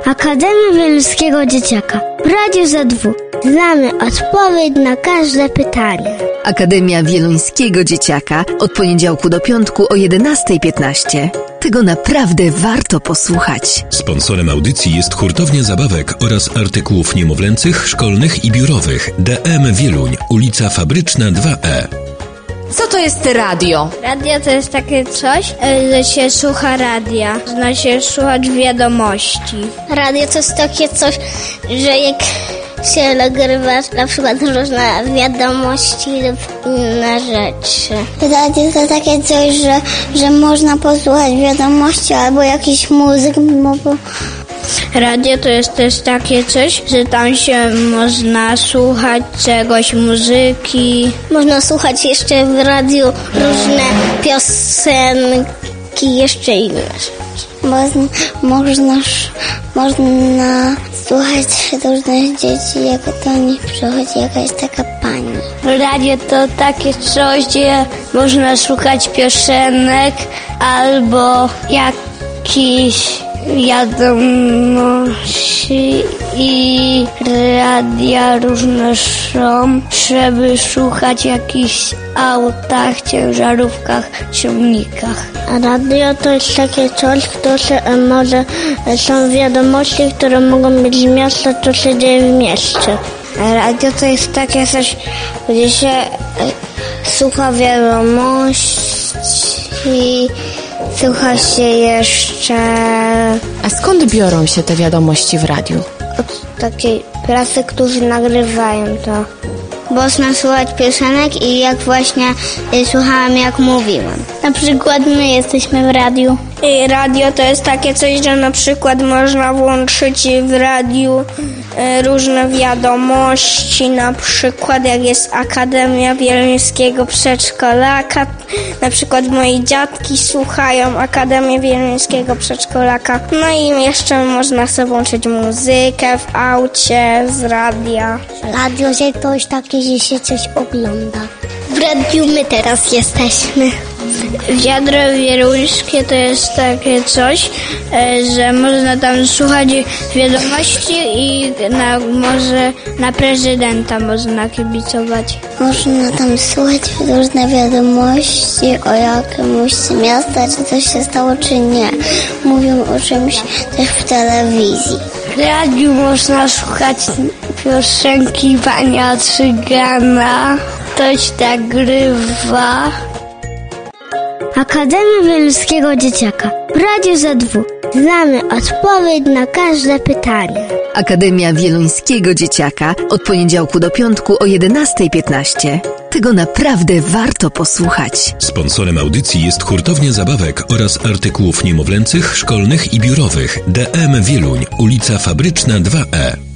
Akademia Wieluńskiego Dzieciaka w Radiu ZW. Znamy odpowiedź na każde pytanie. Akademia Wieluńskiego Dzieciaka od poniedziałku do piątku o 11:15. Tego naprawdę warto posłuchać. Sponsorem audycji jest Hurtownia Zabawek oraz artykułów niemowlęcych, szkolnych i biurowych. DM Wieluń, ulica Fabryczna 2E. Co to jest radio? Radio to jest takie coś, że się słucha radia. Zna się słuchać wiadomości. Radio to jest takie coś, że jak się nagrywa na przykład różne wiadomości lub inne rzeczy. Radio to takie coś, że można posłuchać wiadomości albo jakiś muzyk. Radio to jest też takie coś, że tam się można słuchać czegoś, muzyki. Można słuchać jeszcze w radiu różne piosenki, jeszcze inne rzeczy. Można słuchać różnych dzieci, jak do nich przychodzi jakaś taka pani. Radio to takie coś, gdzie można słuchać piosenek albo jakichś wiadomości i radia różne są, żeby słuchać jakichś autach, ciężarówkach, ciągnikach. A radio to jest takie coś, które może są wiadomości, które mogą być z miasta, co się dzieje w mieście. A radio to jest takie coś, gdzie się słucha wiadomości, słucha się jeszcze... A skąd biorą się te wiadomości w radiu? Od takiej prasy, którzy nagrywają to. Można słuchać piosenek i jak właśnie słuchałam, jak mówiłam. Na przykład my jesteśmy w radiu. I radio to jest takie coś, że na przykład można włączyć w radiu różne wiadomości, na przykład jak jest Akademia Wieluńskiego Przedszkolaka, na przykład moi dziadki słuchają Akademii Wieluńskiego Przedszkolaka. No i jeszcze można sobie włączyć muzykę w aucie z radia. Radio to jest takie, że się coś ogląda. W radiu my teraz jesteśmy. Wiadro wieluńskie to jest takie coś, że można tam słuchać wiadomości i może na prezydenta można kibicować. Można tam słuchać różne wiadomości o jakimś miasta, czy coś się stało, czy nie. Mówią o czymś też w telewizji. W radiu można słuchać piosenki Pana Cygana. Ktoś nagrywa. Akademia Wieluńskiego Dzieciaka w Radiu ZW. Znamy odpowiedź na każde pytanie. Akademia Wieluńskiego Dzieciaka od poniedziałku do piątku o 11:15. Tego naprawdę warto posłuchać. Sponsorem audycji jest Hurtownia Zabawek oraz artykułów niemowlęcych, szkolnych i biurowych. DM Wieluń, ulica Fabryczna 2E.